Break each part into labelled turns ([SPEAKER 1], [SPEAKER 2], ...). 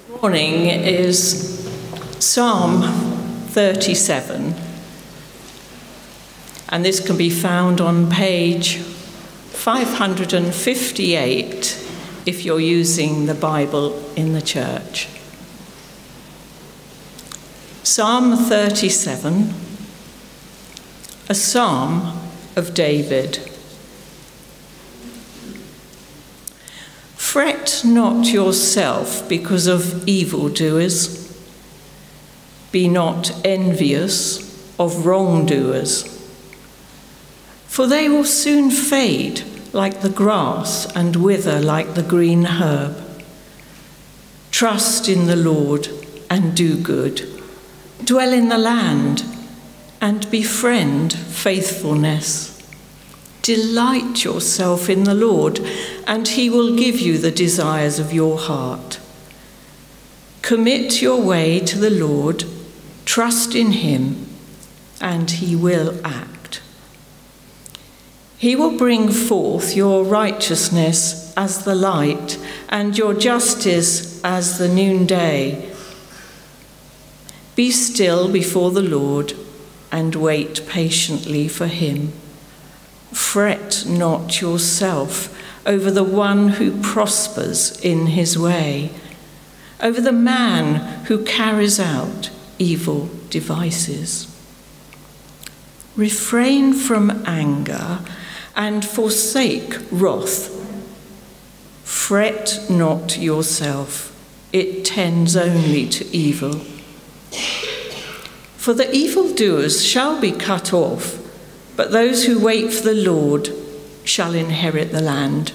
[SPEAKER 1] Morning is Psalm 37, and this can be found on page 558 if you're using the Bible in the church. Psalm 37, a psalm of David. Fret not yourself because of evildoers. Be not envious of wrongdoers, for they will soon fade like the grass and wither like the green herb. Trust in the Lord and do good. Dwell in the land and befriend faithfulness. Delight yourself in the Lord, and he will give you the desires of your heart. Commit your way to the Lord, trust in him, and he will act. He will bring forth your righteousness as the light, and your justice as the noonday. Be still before the Lord, and wait patiently for him. Fret not yourself over the one who prospers in his way, over the man who carries out evil devices. Refrain from anger and forsake wrath. Fret not yourself, it tends only to evil. For the evildoers shall be cut off, but those who wait for the Lord shall inherit the land.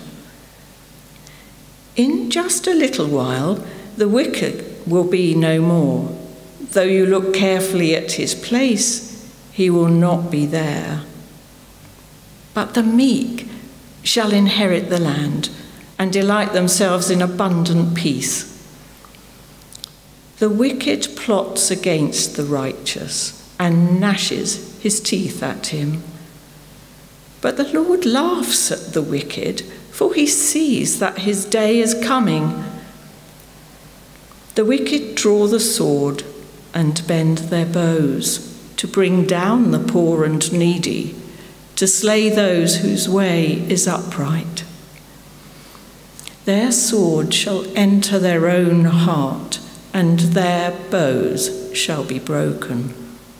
[SPEAKER 1] In just a little while, the wicked will be no more. Though you look carefully at his place, he will not be there. But the meek shall inherit the land and delight themselves in abundant peace. The wicked plots against the righteous and gnashes his teeth at him. But the Lord laughs at the wicked, for he sees that his day is coming. The wicked draw the sword and bend their bows to bring down the poor and needy, to slay those whose way is upright. Their sword shall enter their own heart, and their bows shall be broken.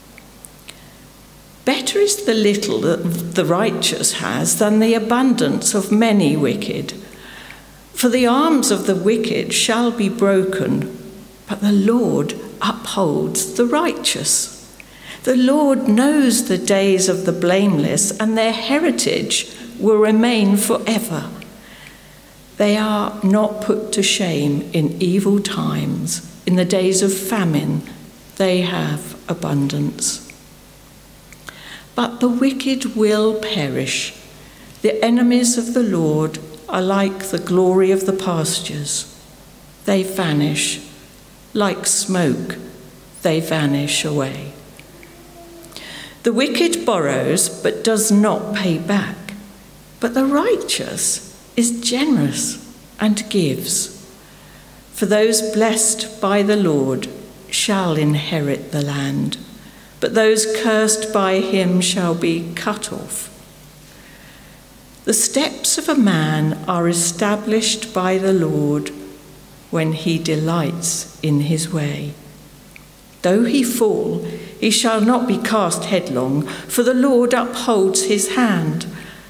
[SPEAKER 1] Better is the little that the righteous has than the abundance of many wicked. For the arms of the wicked shall be broken, but the Lord upholds the righteous. The Lord knows the days of the blameless, and their heritage will remain forever. They are not put to shame in evil times. In the days of famine, they have abundance. But the wicked will perish. The enemies of the Lord are like the glory of the pastures. They vanish. Like smoke, they vanish away. The wicked borrows but does not pay back. But the righteous is generous and gives. For those blessed by the Lord shall inherit the land, but those cursed by him shall be cut off. The steps of a man are established by the Lord when he delights in his way. Though he fall, he shall not be cast headlong, for the Lord upholds his hand.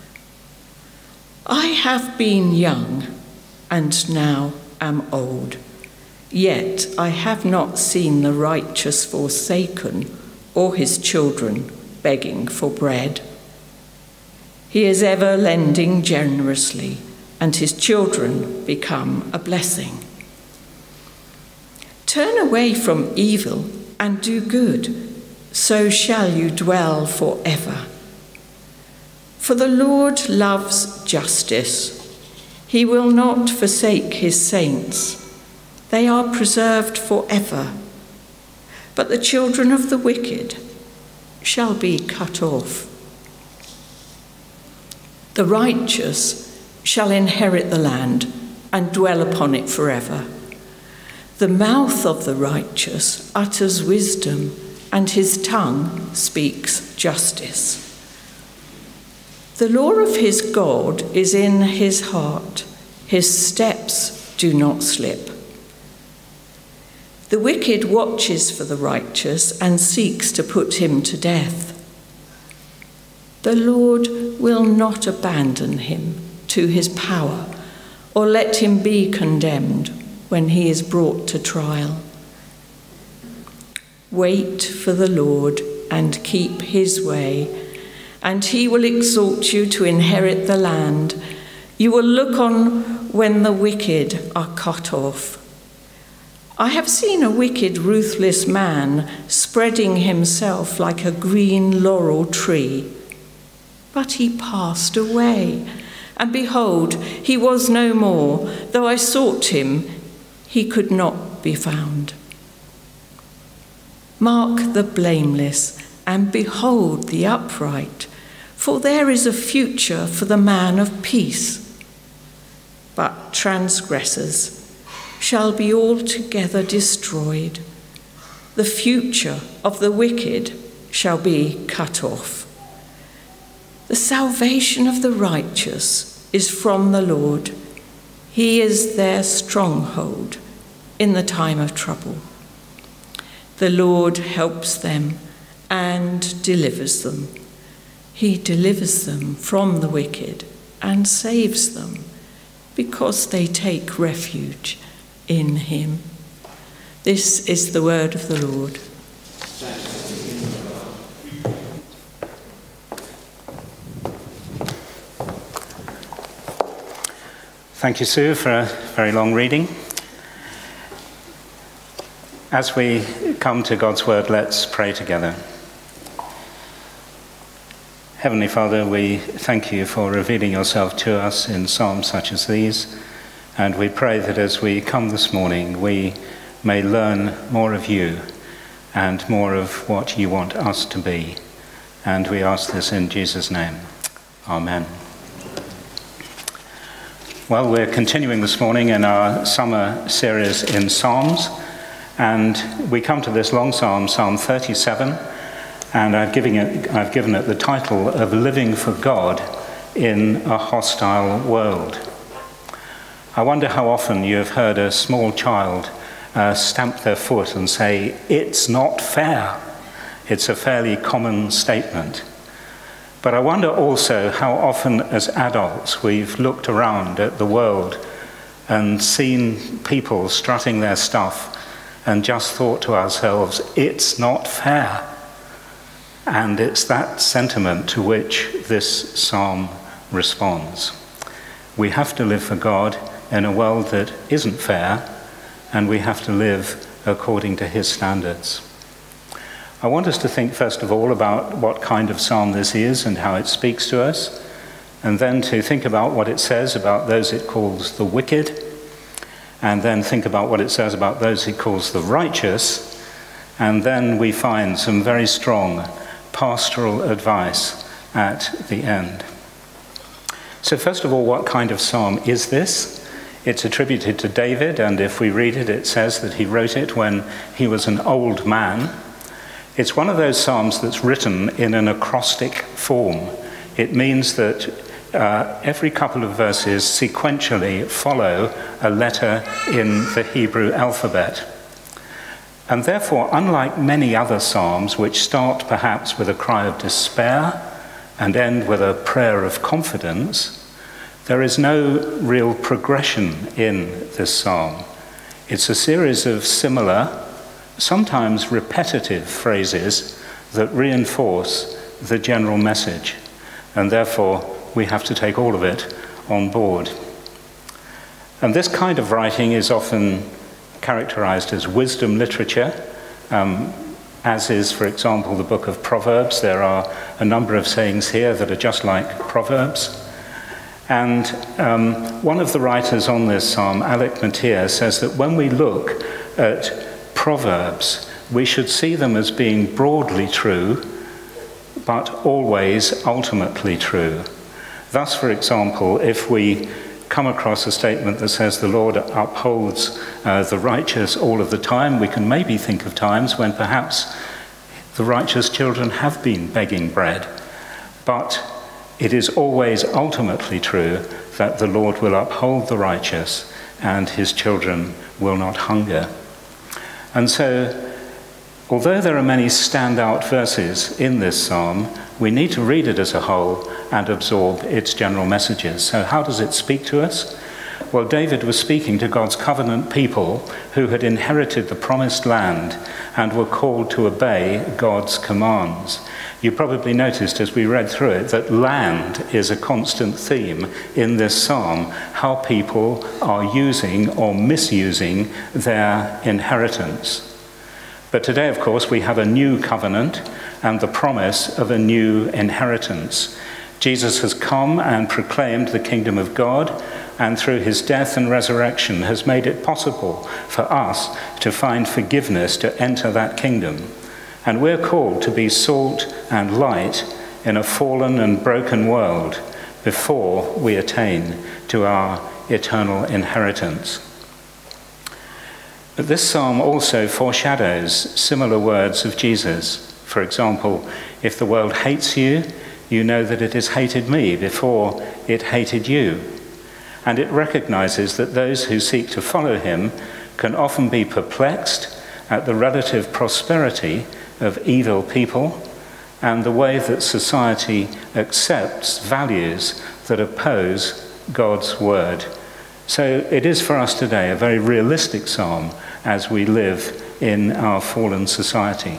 [SPEAKER 1] I have been young and now am old, yet I have not seen the righteous forsaken, or his children begging for bread. He is ever lending generously, and his children become a blessing. Turn away from evil and do good, so shall you dwell forever. For the Lord loves justice. He will not forsake his saints. They are preserved forever. But the children of the wicked shall be cut off. The righteous shall inherit the land and dwell upon it forever. The mouth of the righteous utters wisdom, and his tongue speaks justice. The law of his God is in his heart. His steps do not slip. The wicked watches for the righteous and seeks to put him to death. The Lord will not abandon him to his power or let him be condemned when he is brought to trial. Wait for the Lord and keep his way, and he will exalt you to inherit the land. You will look on when the wicked are cut off. I have seen a wicked, ruthless man spreading himself like a green laurel tree. But he passed away, and behold, he was no more. Though I sought him, he could not be found. Mark the blameless, and behold the upright, for there is a future for the man of peace. But transgressors shall be altogether destroyed. The future of the wicked shall be cut off. The salvation of the righteous is from the Lord. He is their stronghold in the time of trouble. The Lord helps them and delivers them. He delivers them from the wicked and saves them because they take refuge in him. This is the word of the Lord.
[SPEAKER 2] Thank you, Sue, for a very long reading. As we come to God's word, let's pray together. Heavenly Father, we thank you for revealing yourself to us in psalms such as these, and we pray that as we come this morning, we may learn more of you and more of what you want us to be. And we ask this in Jesus' name. Amen. Well, we're continuing this morning in our summer series in Psalms, and we come to this long psalm, Psalm 37, and I've given it the title of Living for God in a Hostile World. I wonder how often you have heard a small child stamp their foot and say, "It's not fair." It's a fairly common statement. But I wonder also how often as adults we've looked around at the world and seen people strutting their stuff and just thought to ourselves, "It's not fair." And it's that sentiment to which this psalm responds. We have to live for God in a world that isn't fair, and we have to live according to his standards. I want us to think first of all about what kind of psalm this is and how it speaks to us, and then to think about what it says about those it calls the wicked, and then think about what it says about those it calls the righteous, and then we find some very strong pastoral advice at the end. So first of all, what kind of psalm is this? It's attributed to David, and if we read it, it says that he wrote it when he was an old man. It's one of those psalms that's written in an acrostic form. It means that every couple of verses sequentially follow a letter in the Hebrew alphabet. And therefore, unlike many other psalms, which start perhaps with a cry of despair and end with a prayer of confidence, there is no real progression in this psalm. It's a series of similar, sometimes repetitive phrases that reinforce the general message, and therefore we have to take all of it on board. And this kind of writing is often characterized as wisdom literature, as is, for example, the book of Proverbs. There are a number of sayings here that are just like Proverbs. And one of the writers on this psalm, Alec Motyer, says that when we look at Proverbs, we should see them as being broadly true, but always ultimately true. Thus, for example, if we come across a statement that says the Lord upholds the righteous all of the time, we can maybe think of times when perhaps the righteous children have been begging bread. But it is always ultimately true that the Lord will uphold the righteous and his children will not hunger. And so, although there are many standout verses in this psalm, we need to read it as a whole and absorb its general messages. So how does it speak to us? Well, David was speaking to God's covenant people who had inherited the promised land and were called to obey God's commands. You probably noticed as we read through it that land is a constant theme in this psalm, how people are using or misusing their inheritance. But today, of course, we have a new covenant and the promise of a new inheritance. Jesus has come and proclaimed the kingdom of God, and through his death and resurrection has made it possible for us to find forgiveness to enter that kingdom. And we're called to be salt and light in a fallen and broken world before we attain to our eternal inheritance. But this psalm also foreshadows similar words of Jesus. For example, if the world hates you, you know that it has hated me before it hated you. And it recognizes that those who seek to follow him can often be perplexed at the relative prosperity of evil people and the way that society accepts values that oppose God's word. So it is for us today a very realistic psalm as we live in our fallen society.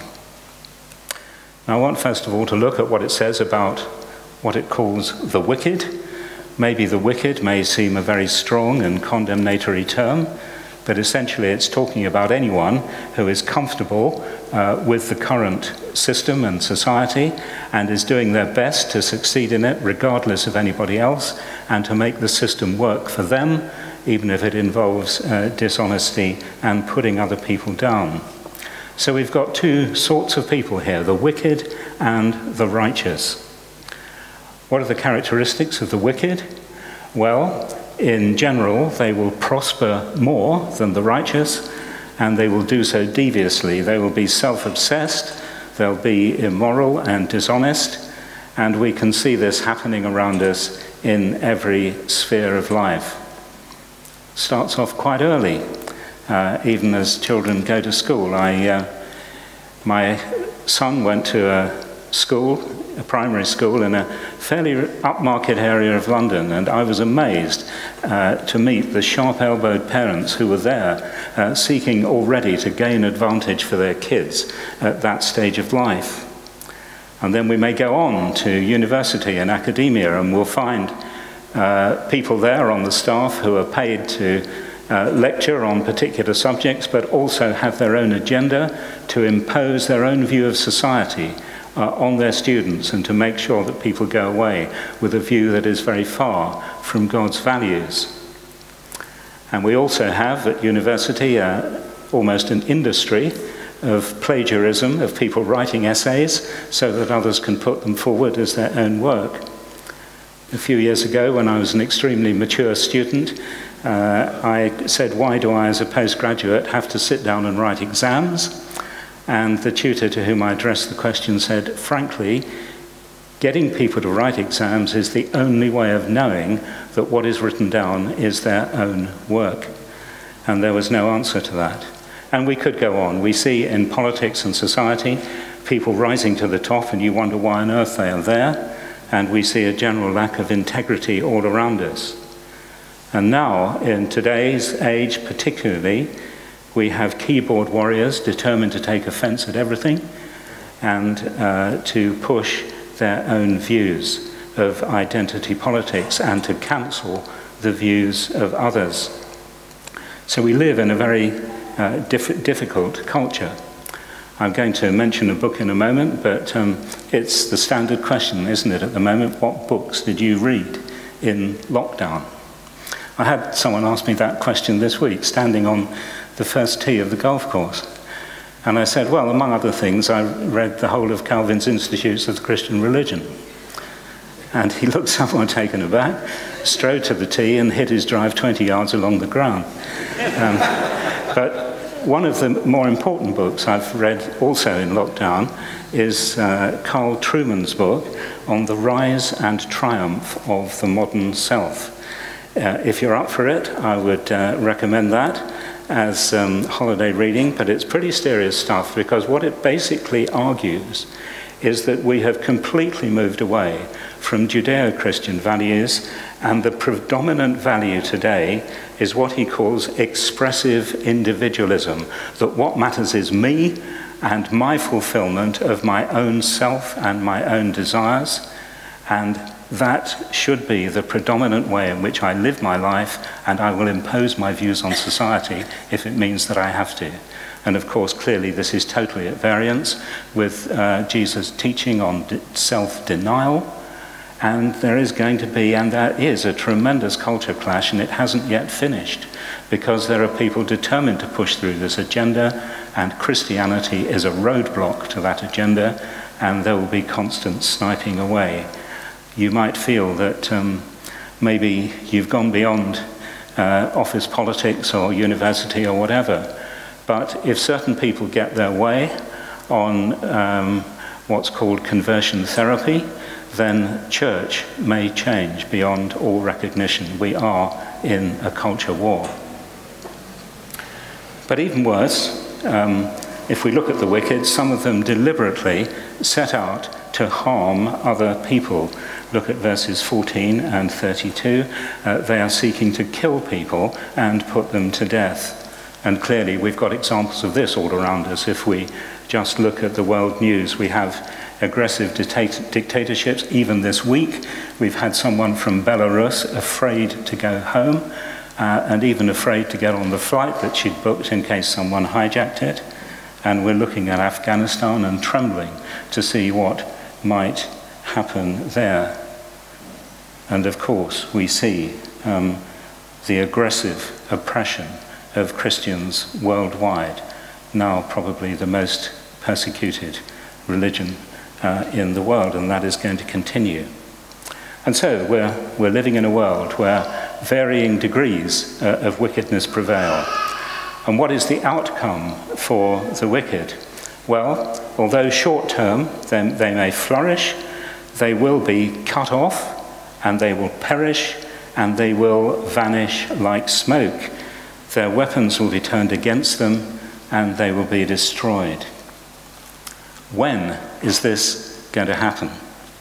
[SPEAKER 2] Now, I want first of all to look at what it says about what it calls the wicked. Maybe the wicked may seem a very strong and condemnatory term, but essentially it's talking about anyone who is comfortable with the current system and society and is doing their best to succeed in it regardless of anybody else and to make the system work for them, even if it involves dishonesty and putting other people down. So we've got two sorts of people here, the wicked and the righteous. What are the characteristics of the wicked? Well, in general, they will prosper more than the righteous, and they will do so deviously. They will be self-obsessed, they'll be immoral and dishonest, and we can see this happening around us in every sphere of life. Starts off quite early, even as children go to school. My son went to a primary school in a fairly upmarket area of London, and I was amazed to meet the sharp-elbowed parents who were there seeking already to gain advantage for their kids at that stage of life. And then we may go on to university and academia, and we'll find people there on the staff who are paid to lecture on particular subjects, but also have their own agenda to impose their own view of society on their students and to make sure that people go away with a view that is very far from God's values. And we also have at university almost an industry of plagiarism, of people writing essays so that others can put them forward as their own work. A few years ago, when I was an extremely mature student, I said, why do I, as a postgraduate, have to sit down and write exams? And the tutor to whom I addressed the question said, frankly, getting people to write exams is the only way of knowing that what is written down is their own work. And there was no answer to that. And we could go on. We see in politics and society people rising to the top, and you wonder why on earth they are there. And we see a general lack of integrity all around us. And now, in today's age particularly, we have keyboard warriors determined to take offense at everything and to push their own views of identity politics and to cancel the views of others. So we live in a very difficult culture. I'm going to mention a book in a moment, but it's the standard question, isn't it, at the moment? What books did you read in lockdown? I had someone ask me that question this week, standing on the first tee of the golf course. And I said, well, among other things, I read the whole of Calvin's Institutes of the Christian Religion. And he looked somewhat taken aback, strode to the tee and hit his drive 20 yards along the ground. But one of the more important books I've read also in lockdown is Carl Trueman's book on the rise and triumph of the modern self. If you're up for it, I would recommend that as holiday reading, but it's pretty serious stuff, because what it basically argues is that we have completely moved away from Judeo-Christian values, and the predominant value today is what he calls expressive individualism, that what matters is me and my fulfillment of my own self and my own desires, and that should be the predominant way in which I live my life, and I will impose my views on society if it means that I have to. And of course, clearly this is totally at variance with Jesus' teaching on self-denial, and there is going to be, and there is, a tremendous culture clash, and it hasn't yet finished, because there are people determined to push through this agenda, and Christianity is a roadblock to that agenda, and there will be constant sniping away. You might feel that maybe you've gone beyond office politics or university or whatever, but if certain people get their way on what's called conversion therapy, then church may change beyond all recognition. We are in a culture war. But even worse, if we look at the wicked, some of them deliberately set out to harm other people. Look at verses 14 and 32. They are seeking to kill people and put them to death. And clearly we've got examples of this all around us. If we just look at the world news, we have aggressive dictatorships. Even this week, we've had someone from Belarus afraid to go home, and even afraid to get on the flight that she'd booked in case someone hijacked it. And we're looking at Afghanistan and trembling to see what might happen there. And of course, we see the aggressive oppression of Christians worldwide, now probably the most persecuted religion in the world, and that is going to continue. And so we're living in a world where varying degrees of wickedness prevail. And what is the outcome for the wicked? Well, although short-term they may flourish, they will be cut off, and they will perish, and they will vanish like smoke. Their weapons will be turned against them, and they will be destroyed. When is this going to happen?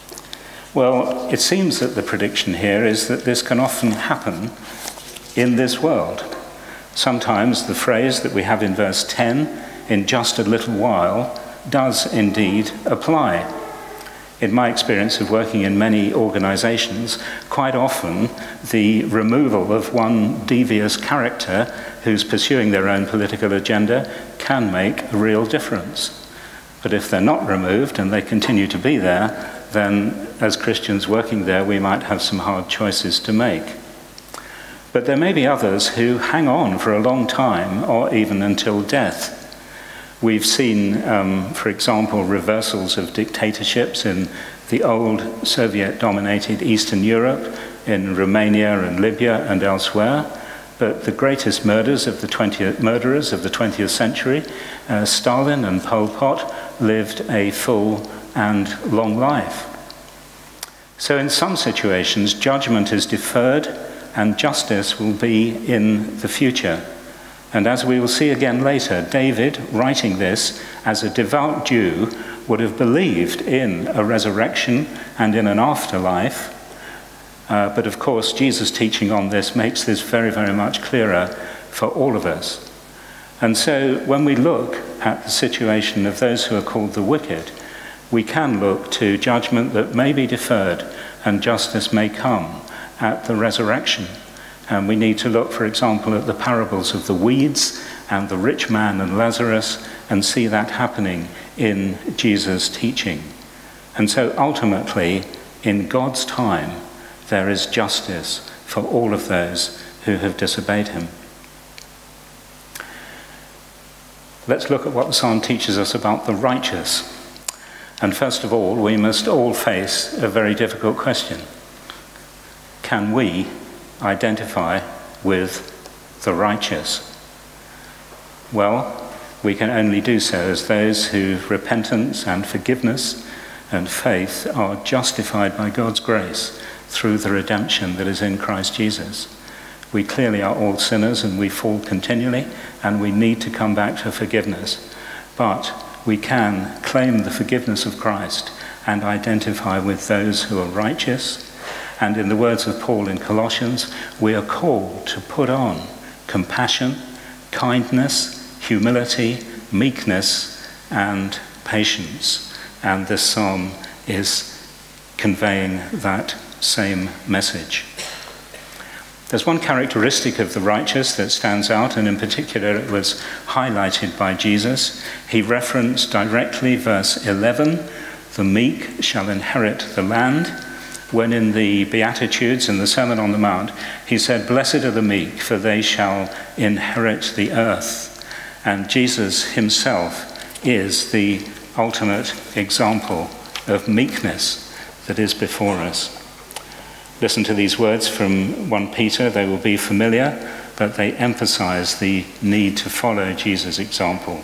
[SPEAKER 2] Well, it seems that the prediction here is that this can often happen in this world. Sometimes the phrase that we have in verse 10, in just a little while, does indeed apply. In my experience of working in many organizations, quite often the removal of one devious character who's pursuing their own political agenda can make a real difference. But if they're not removed and they continue to be there, then as Christians working there, we might have some hard choices to make. But there may be others who hang on for a long time, or even until death. We've seen, for example, reversals of dictatorships in the old Soviet-dominated Eastern Europe, in Romania and Libya and elsewhere. But the greatest murderers of the 20th century, Stalin and Pol Pot, lived a full and long life. So in some situations, judgment is deferred and justice will be in the future. And as we will see again later, David, writing this as a devout Jew, would have believed in a resurrection and in an afterlife. But of course, Jesus' teaching on this makes this very, very much clearer for all of us. And so when we look at the situation of those who are called the wicked, we can look to judgment that may be deferred and justice may come at the resurrection. And we need to look, for example, at the parables of the weeds and the rich man and Lazarus and see that happening in Jesus' teaching. And so ultimately, in God's time, there is justice for all of those who have disobeyed him. Let's look at what the psalm teaches us about the righteous. And first of all, we must all face a very difficult question. Can we identify with the righteous? Well, we can only do so as those whose repentance and forgiveness and faith are justified by God's grace through the redemption that is in Christ Jesus. We clearly are all sinners and we fall continually, and we need to come back to forgiveness. But we can claim the forgiveness of Christ and identify with those who are righteous. And in the words of Paul in Colossians, we are called to put on compassion, kindness, humility, meekness, and patience. And this psalm is conveying that same message. There's one characteristic of the righteous that stands out, and in particular it was highlighted by Jesus. He referenced directly verse 11, the meek shall inherit the land, when in the Beatitudes, in the Sermon on the Mount, he said, blessed are the meek, for they shall inherit the earth. And Jesus himself is the ultimate example of meekness that is before us. Listen to these words from 1 Peter. They will be familiar, but they emphasize the need to follow Jesus' example.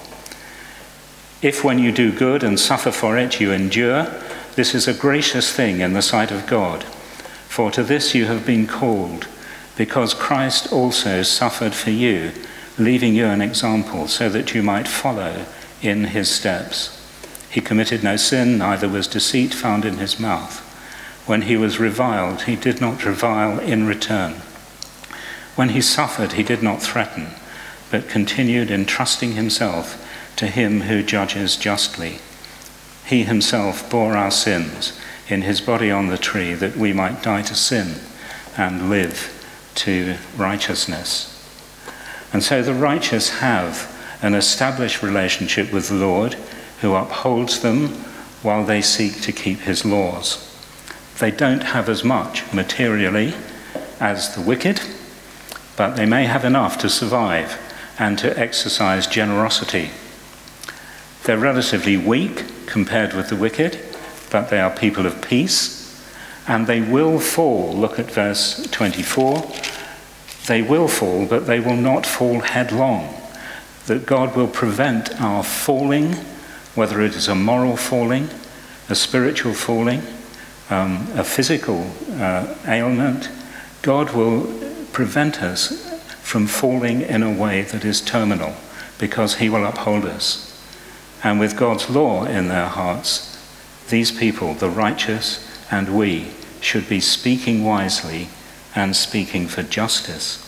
[SPEAKER 2] If when you do good and suffer for it, you endure, this is a gracious thing in the sight of God. For to this you have been called, because Christ also suffered for you, leaving you an example so that you might follow in his steps. He committed no sin, neither was deceit found in his mouth. When he was reviled, he did not revile in return. When he suffered, he did not threaten, but continued entrusting himself to him who judges justly. He himself bore our sins in his body on the tree, that we might die to sin and live to righteousness. And so the righteous have an established relationship with the Lord, who upholds them while they seek to keep his laws. They don't have as much materially as the wicked, but they may have enough to survive and to exercise generosity. They're relatively weak compared with the wicked, but they are people of peace, and they will fall. Look at verse 24. They will fall, but they will not fall headlong. That God will prevent our falling, whether it is a moral falling, a spiritual falling, a physical ailment. God will prevent us from falling in a way that is terminal, because he will uphold us. And with God's law in their hearts, these people, the righteous and we, should be speaking wisely and speaking for justice.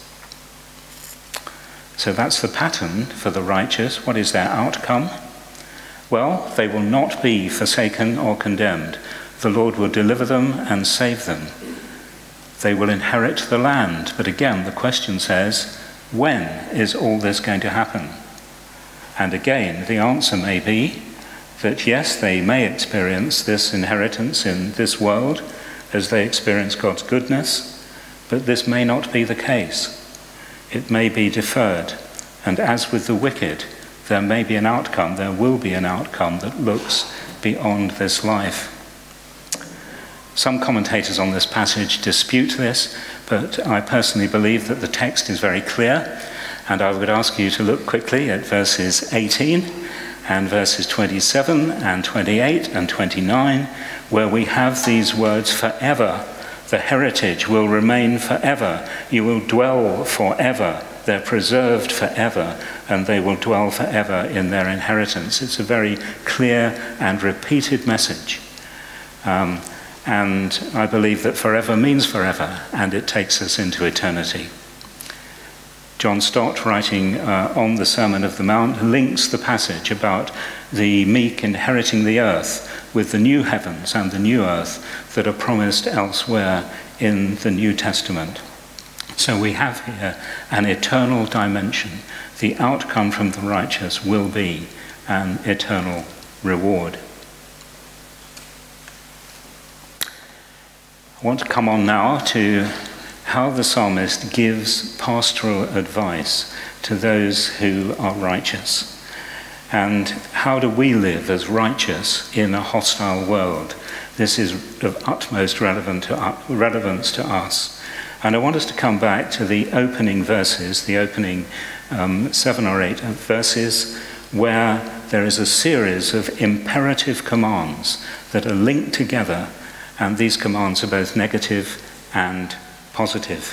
[SPEAKER 2] So that's the pattern for the righteous. What is their outcome? Well, they will not be forsaken or condemned. The Lord will deliver them and save them. They will inherit the land. But again, the question says, when is all this going to happen? And again, the answer may be that yes, they may experience this inheritance in this world as they experience God's goodness, but this may not be the case. It may be deferred. And as with the wicked, there may be an outcome, there will be an outcome that looks beyond this life. Some commentators on this passage dispute this, but I personally believe that the text is very clear, and I would ask you to look quickly at verses 18 and verses 27 and 28 and 29, where we have these words, forever. The heritage will remain forever. You will dwell forever. They're preserved forever, and they will dwell forever in their inheritance. It's a very clear and repeated message. And I believe that forever means forever, and it takes us into eternity. John Stott, writing on the Sermon on the Mount, links the passage about the meek inheriting the earth with the new heavens and the new earth that are promised elsewhere in the New Testament. So we have here an eternal dimension. The outcome from the righteous will be an eternal reward. I want to come on now to how the psalmist gives pastoral advice to those who are righteous. And how do we live as righteous in a hostile world? This is of utmost relevance to us. And I want us to come back to the opening verses, the opening 7 or 8 verses, where there is a series of imperative commands that are linked together, and these commands are both negative and positive.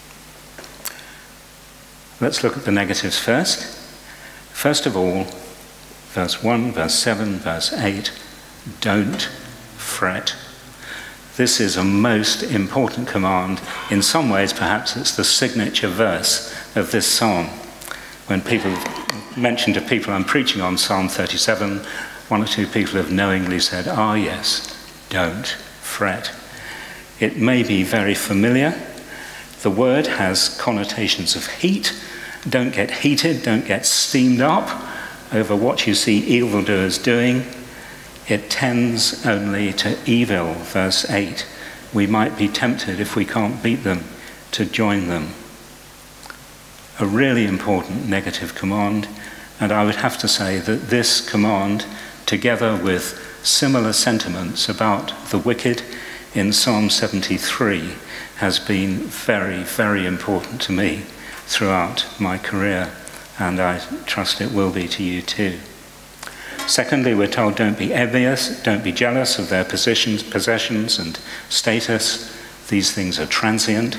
[SPEAKER 2] Let's look at the negatives first. First of all, verse 1, verse 7, verse 8, don't fret. This is a most important command. In some ways, perhaps it's the signature verse of this psalm. When people mention to people I'm preaching on Psalm 37, one or two people have knowingly said, "Ah, yes, don't fret." It may be very familiar. The word has connotations of heat. Don't get heated, don't get steamed up over what you see evildoers doing. It tends only to evil, verse 8. We might be tempted, if we can't beat them, to join them. A really important negative command, and I would have to say that this command, together with similar sentiments about the wicked in Psalm 73, has been very, very important to me throughout my career, and I trust it will be to you too. Secondly, we're told don't be envious, don't be jealous of their possessions and status. These things are transient.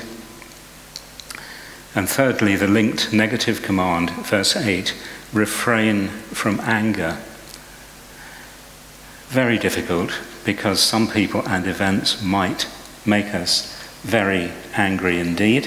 [SPEAKER 2] And thirdly, the linked negative command, verse 8, refrain from anger. Very difficult, because some people and events might make us very angry indeed.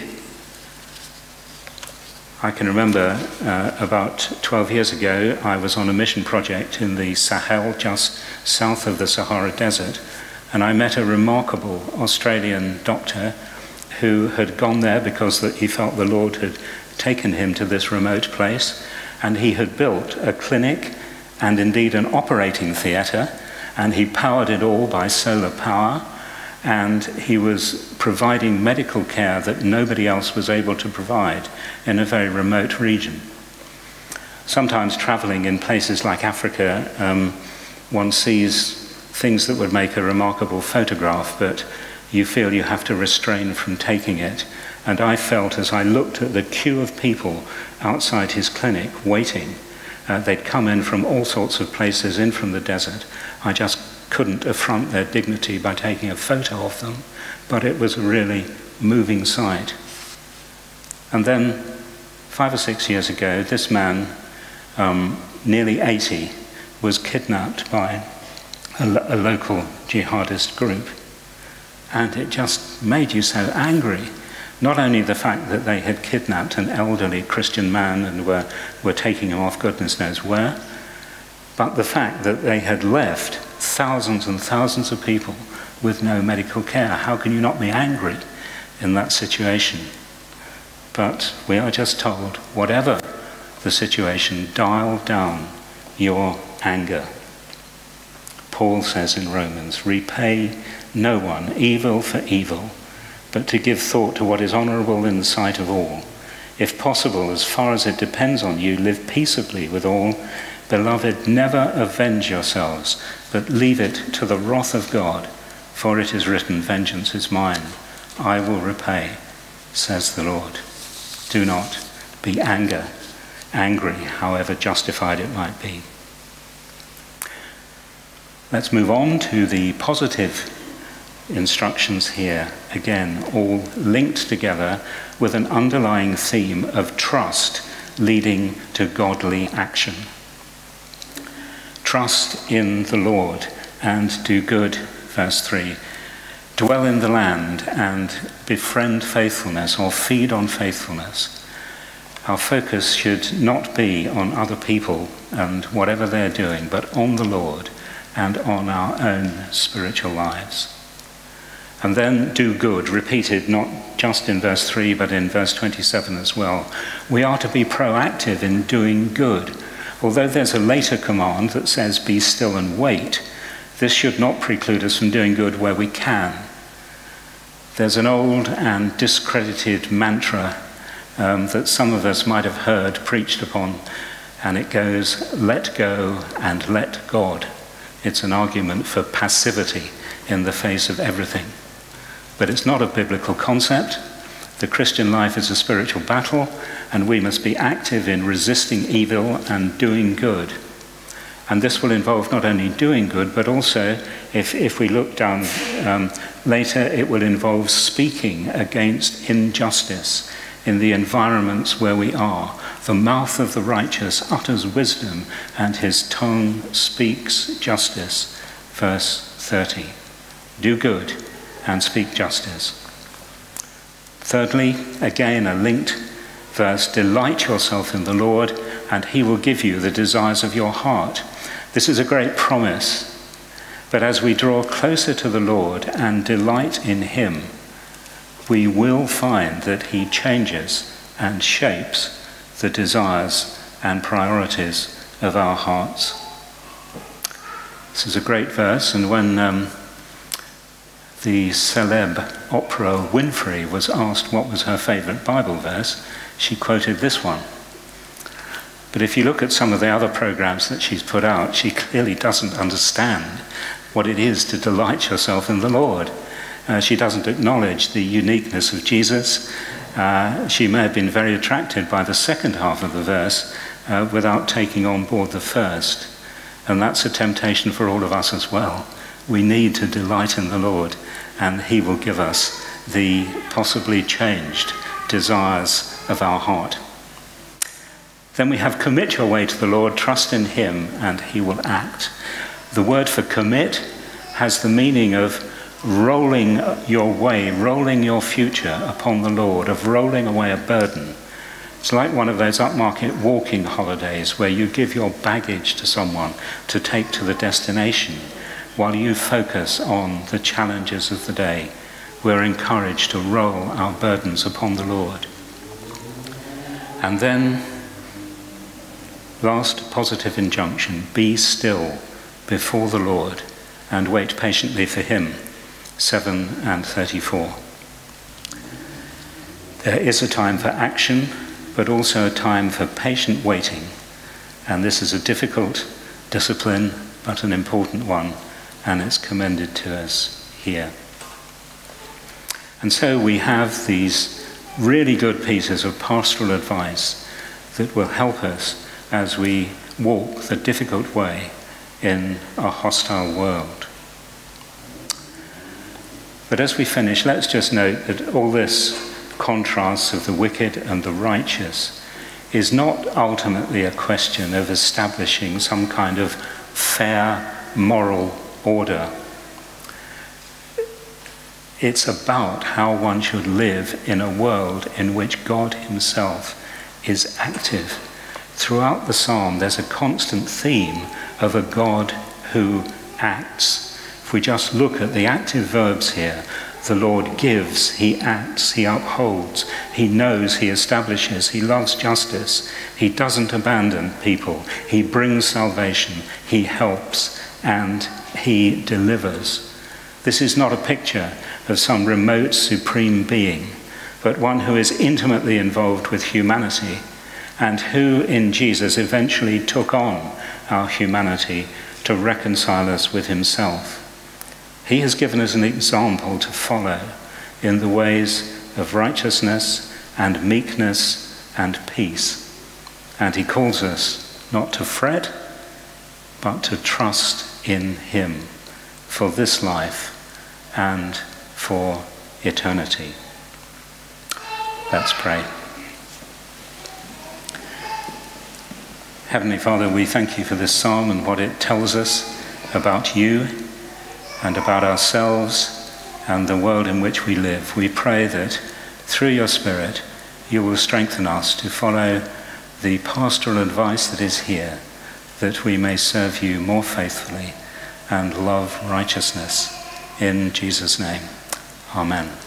[SPEAKER 2] I can remember about 12 years ago, I was on a mission project in the Sahel, just south of the Sahara Desert, and I met a remarkable Australian doctor who had gone there because he felt the Lord had taken him to this remote place, and he had built a clinic and indeed an operating theatre, and he powered it all by solar power, and he was providing medical care that nobody else was able to provide in a very remote region. Sometimes traveling in places like Africa, one sees things that would make a remarkable photograph, but you feel you have to restrain from taking it. And I felt, as I looked at the queue of people outside his clinic waiting, they'd come in from all sorts of places, in from the desert. I just couldn't affront their dignity by taking a photo of them, but it was a really moving sight. And then 5 or 6 years ago, this man, nearly 80, was kidnapped by a local jihadist group. And it just made you so angry. Not only the fact that they had kidnapped an elderly Christian man and were taking him off goodness knows where, but the fact that they had left thousands and thousands of people with no medical care. How can you not be angry in that situation? But we are just told, whatever the situation, dial down your anger. Paul says in Romans, repay no one evil for evil, but to give thought to what is honourable in the sight of all. If possible, as far as it depends on you, live peaceably with all. Beloved, never avenge yourselves, but leave it to the wrath of God, for it is written, vengeance is mine, I will repay, says the Lord. Do not be angry, however justified it might be. Let's move on to the positive instructions here, again, all linked together with an underlying theme of trust leading to godly action. Trust in the Lord and do good, verse 3. Dwell in the land and befriend faithfulness or feed on faithfulness. Our focus should not be on other people and whatever they're doing, but on the Lord and on our own spiritual lives. And then do good, repeated not just in verse 3, but in verse 27 as well. We are to be proactive in doing good. Although there's a later command that says, be still and wait, this should not preclude us from doing good where we can. There's an old and discredited mantra that some of us might have heard preached upon, and it goes, let go and let God. It's an argument for passivity in the face of everything. But it's not a biblical concept. The Christian life is a spiritual battle, and we must be active in resisting evil and doing good. And this will involve not only doing good, but also, if we look down later, it will involve speaking against injustice in the environments where we are. The mouth of the righteous utters wisdom, and his tongue speaks justice. Verse 30. Do good and speak justice. Thirdly, again a linked verse, delight yourself in the Lord, and he will give you the desires of your heart. This is a great promise, but as we draw closer to the Lord and delight in him, we will find that he changes and shapes the desires and priorities of our hearts. This is a great verse, and when the celeb Oprah Winfrey was asked what was her favourite Bible verse, she quoted this one. But if you look at some of the other programs that she's put out, she clearly doesn't understand what it is to delight yourself in the Lord. She doesn't acknowledge the uniqueness of Jesus. She may have been very attracted by the second half of the verse without taking on board the first. And that's a temptation for all of us as well. We need to delight in the Lord, and he will give us the possibly changed desires of our heart. Then we have commit your way to the Lord, trust in him, and he will act. The word for commit has the meaning of rolling your way, rolling your future upon the Lord, of rolling away a burden. It's like one of those upmarket walking holidays where you give your baggage to someone to take to the destination while you focus on the challenges of the day. We're encouraged to roll our burdens upon the Lord. And then, last positive injunction, be still before the Lord and wait patiently for him. 7 and 34. There is a time for action, but also a time for patient waiting. And this is a difficult discipline, but an important one, and it's commended to us here. And so we have these really good pieces of pastoral advice that will help us as we walk the difficult way in a hostile world. But as we finish, let's just note that all this contrast of the wicked and the righteous is not ultimately a question of establishing some kind of fair moral order. It's about how one should live in a world in which God himself is active. Throughout the psalm, there's a constant theme of a God who acts. If we just look at the active verbs here, the Lord gives, he acts, he upholds, he knows, he establishes, he loves justice, he doesn't abandon people, he brings salvation, he helps, and he delivers. This is not a picture of some remote supreme being, but one who is intimately involved with humanity and who in Jesus eventually took on our humanity to reconcile us with himself. He has given us an example to follow in the ways of righteousness and meekness and peace. And he calls us not to fret, but to trust in him for this life and for eternity. Let's pray. Heavenly Father, we thank you for this psalm and what it tells us about you and about ourselves and the world in which we live. We pray that through your Spirit you will strengthen us to follow the pastoral advice that is here, that we may serve you more faithfully and love righteousness. In Jesus' name, amen.